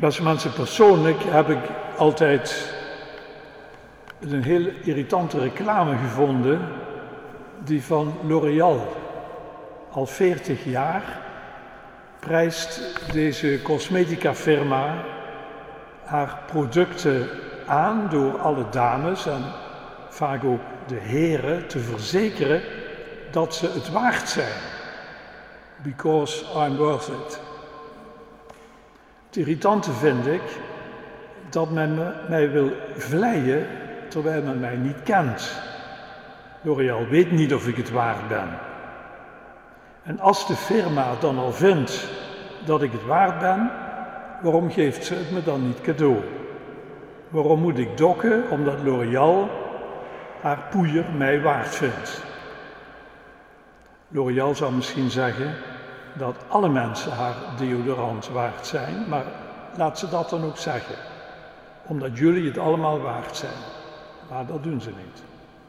Beste mensen, persoonlijk heb ik altijd een heel irritante reclame gevonden, die van L'Oréal. Al 40 jaar prijst deze cosmetica firma haar producten aan door alle dames en vaak ook de heren te verzekeren dat ze het waard zijn. Because I'm worth it. Het irritante vind ik dat men mij wil vleien terwijl men mij niet kent. L'Oréal weet niet of ik het waard ben. En als de firma dan al vindt dat ik het waard ben, waarom geeft ze het me dan niet cadeau? Waarom moet ik dokken omdat L'Oréal haar poeier mij waard vindt? L'Oréal zou misschien zeggen dat alle mensen haar deodorant waard zijn, maar laat ze dat dan ook zeggen. Omdat jullie het allemaal waard zijn. Maar dat doen ze niet.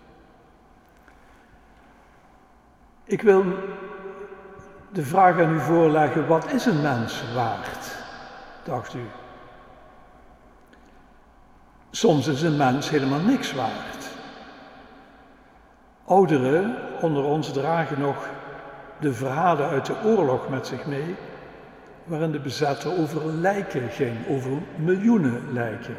Ik wil de vraag aan u voorleggen, wat is een mens waard, dacht u? Soms is een mens helemaal niks waard. Ouderen onder ons dragen nog de verhalen uit de oorlog met zich mee, waarin de bezetter over lijken ging, over miljoenen lijken.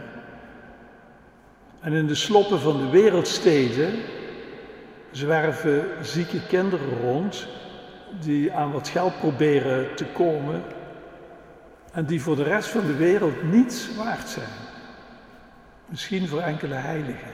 En in de sloppen van de wereldsteden zwerven zieke kinderen rond die aan wat geld proberen te komen en die voor de rest van de wereld niets waard zijn. Misschien voor enkele heiligen.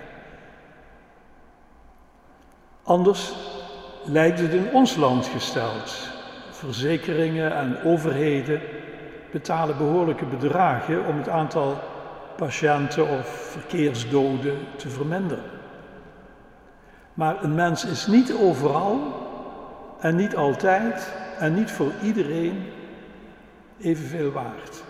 Anders lijkt het in ons land gesteld. Verzekeringen en overheden betalen behoorlijke bedragen om het aantal patiënten of verkeersdoden te verminderen. Maar een mens is niet overal en niet altijd en niet voor iedereen evenveel waard.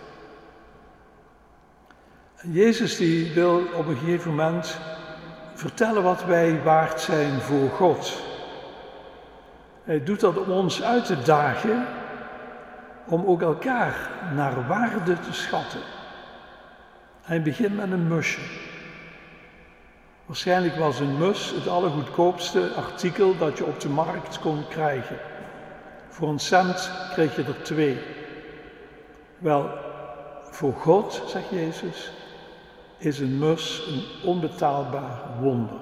En Jezus die wil op een gegeven moment vertellen wat wij waard zijn voor God. Hij doet dat om ons uit te dagen, om ook elkaar naar waarde te schatten. Hij begint met een musje. Waarschijnlijk was een mus het allergoedkoopste artikel dat je op de markt kon krijgen. Voor een cent kreeg je er 2. Wel, voor God, zegt Jezus, is een mus een onbetaalbaar wonder.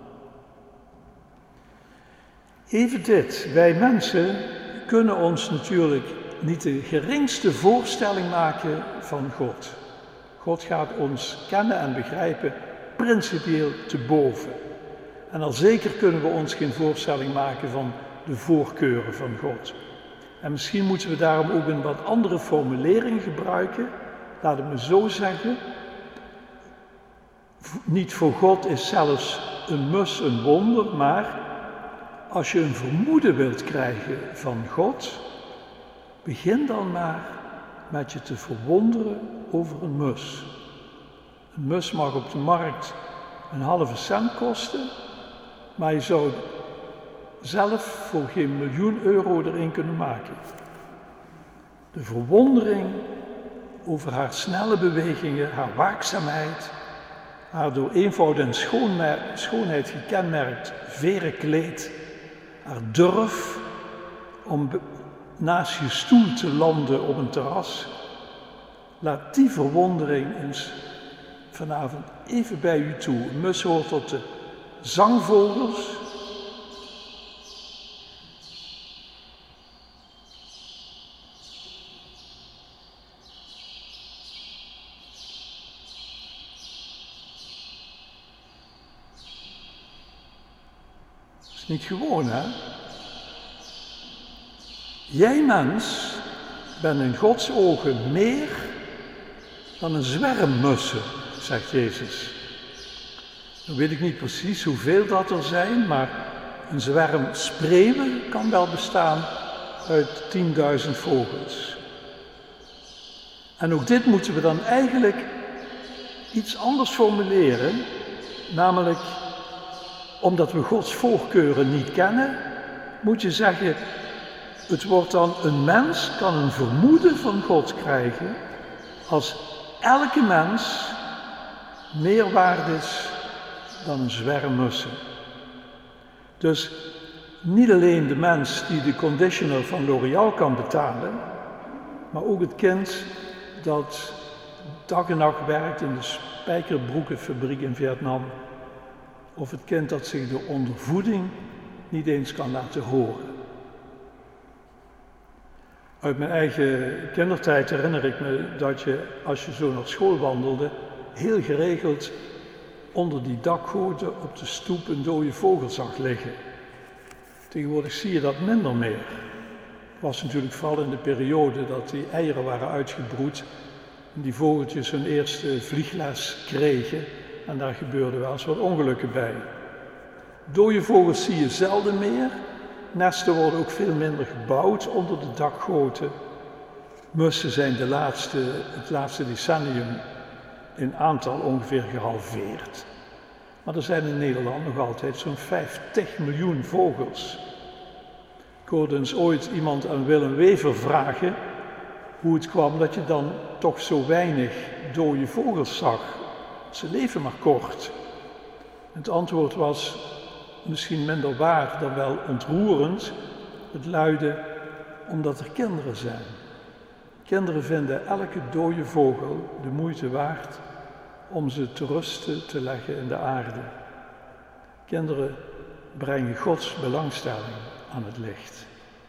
Even dit, wij mensen kunnen ons natuurlijk niet de geringste voorstelling maken van God. God gaat ons kennen en begrijpen principieel te boven. En al zeker kunnen we ons geen voorstelling maken van de voorkeuren van God. En misschien moeten we daarom ook een wat andere formulering gebruiken. Laat het me zo zeggen. Niet voor God is zelfs een mus een wonder, maar als je een vermoeden wilt krijgen van God, begin dan maar met je te verwonderen over een mus. Een mus mag op de markt een halve cent kosten, maar je zou zelf voor geen miljoen euro erin kunnen maken. De verwondering over haar snelle bewegingen, haar waakzaamheid, haar door eenvoud en schoonheid gekenmerkt veren kleed, haar durf om naast je stoel te landen op een terras. Laat die verwondering eens vanavond even bij u toe. Een mus hoort tot de zangvogels. Dat is niet gewoon, hè? Jij mens bent in Gods ogen meer dan een zwerm mussen, zegt Jezus. Dan weet ik niet precies hoeveel dat er zijn, maar een zwerm spreeuwen kan wel bestaan uit 10.000 vogels. En ook dit moeten we dan eigenlijk iets anders formuleren, namelijk omdat we Gods voorkeuren niet kennen, moet je zeggen, het wordt dan een mens kan een vermoeden van God krijgen als elke mens meer waard is dan een zwerm mussen. Dus niet alleen de mens die de conditioner van L'Oréal kan betalen, maar ook het kind dat dag en nacht werkt in de spijkerbroekenfabriek in Vietnam, of het kind dat zich door ondervoeding niet eens kan laten horen. Uit mijn eigen kindertijd herinner ik me dat je, als je zo naar school wandelde, heel geregeld onder die dakgoten op de stoep een dode vogel zag liggen. Tegenwoordig zie je dat minder meer. Het was natuurlijk vooral in de periode dat die eieren waren uitgebroed en die vogeltjes hun eerste vliegles kregen en daar gebeurden wel eens wat ongelukken bij. Dode vogels zie je zelden meer. Nesten worden ook veel minder gebouwd onder de dakgoten. Mussen zijn het laatste decennium in aantal ongeveer gehalveerd. Maar er zijn in Nederland nog altijd zo'n 50 miljoen vogels. Ik hoorde eens ooit iemand aan Willem Wever vragen hoe het kwam dat je dan toch zo weinig dode vogels zag. Ze leven maar kort. Het antwoord was misschien minder waar dan wel ontroerend. Het luidde omdat er kinderen zijn. Kinderen vinden elke dode vogel de moeite waard om ze te rusten te leggen in de aarde. Kinderen brengen Gods belangstelling aan het licht.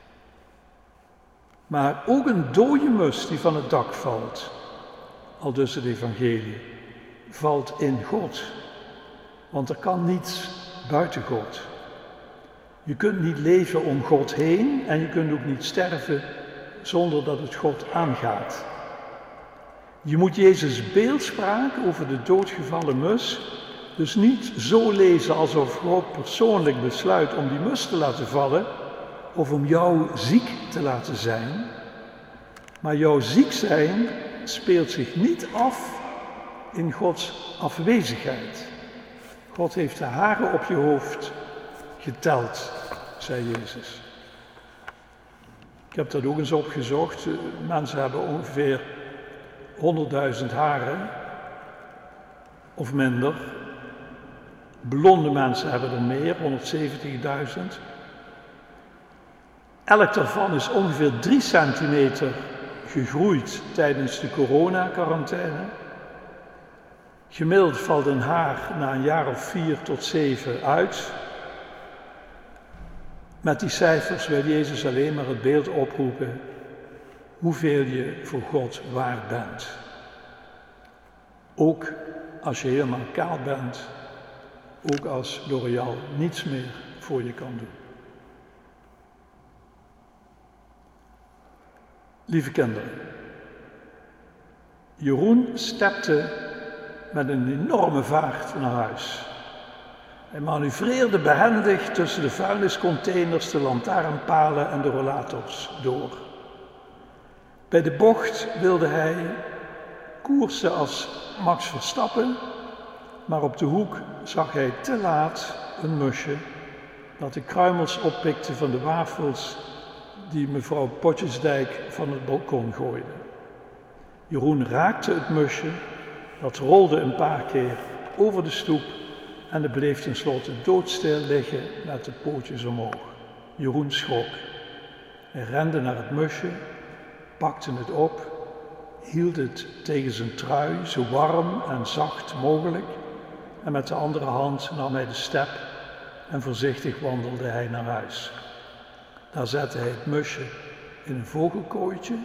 Maar ook een dode mus die van het dak valt, aldus het evangelie, valt in God. Want er kan niets buiten God. Je kunt niet leven om God heen en je kunt ook niet sterven zonder dat het God aangaat. Je moet Jezus' beeldspraak over de doodgevallen mus dus niet zo lezen alsof God persoonlijk besluit om die mus te laten vallen of om jou ziek te laten zijn. Maar jouw ziek zijn speelt zich niet af in Gods afwezigheid. God heeft de haren op je hoofd geteld, zei Jezus. Ik heb dat ook eens opgezocht. Mensen hebben ongeveer 100.000 haren, of minder. Blonde mensen hebben er meer, 170.000. Elk daarvan is ongeveer 3 centimeter gegroeid tijdens de corona-quarantaine. Gemiddeld valt een haar na een jaar of 4 tot 7 uit. Met die cijfers wil Jezus alleen maar het beeld oproepen hoeveel je voor God waard bent. Ook als je helemaal kaal bent, ook als L'Oréal niets meer voor je kan doen. Lieve kinderen, Jeroen stapte met een enorme vaart naar huis. Hij manoeuvreerde behendig tussen de vuilniscontainers, de lantaarnpalen en de rollators door. Bij de bocht wilde hij koersen als Max Verstappen, maar op de hoek zag hij te laat een musje dat de kruimels oppikte van de wafels die mevrouw Potjesdijk van het balkon gooide. Jeroen raakte het musje, dat rolde een paar keer over de stoep en het bleef tenslotte doodstil liggen met de pootjes omhoog. Jeroen schrok. Hij rende naar het musje, pakte het op, hield het tegen zijn trui zo warm en zacht mogelijk en met de andere hand nam hij de step en voorzichtig wandelde hij naar huis. Daar zette hij het musje in een vogelkooitje,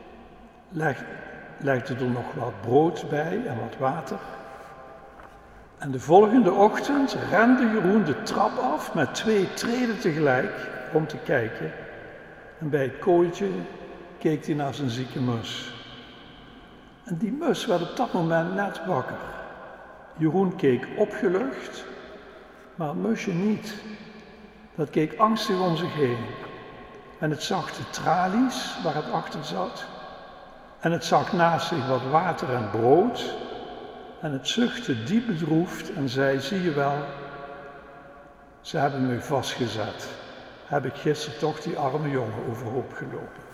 legde er nog wat brood bij en wat water. En de volgende ochtend rende Jeroen de trap af met 2 treden tegelijk om te kijken. En bij het kooitje keek hij naar zijn zieke mus. En die mus werd op dat moment net wakker. Jeroen keek opgelucht, maar het musje niet. Dat keek angstig om zich heen. En het zag de tralies waar het achter zat. En het zag naast zich wat water en brood. En het zuchtte diep bedroefd en zei, zie je wel, ze hebben me vastgezet. Heb ik gisteren toch die arme jongen overhoop gelopen.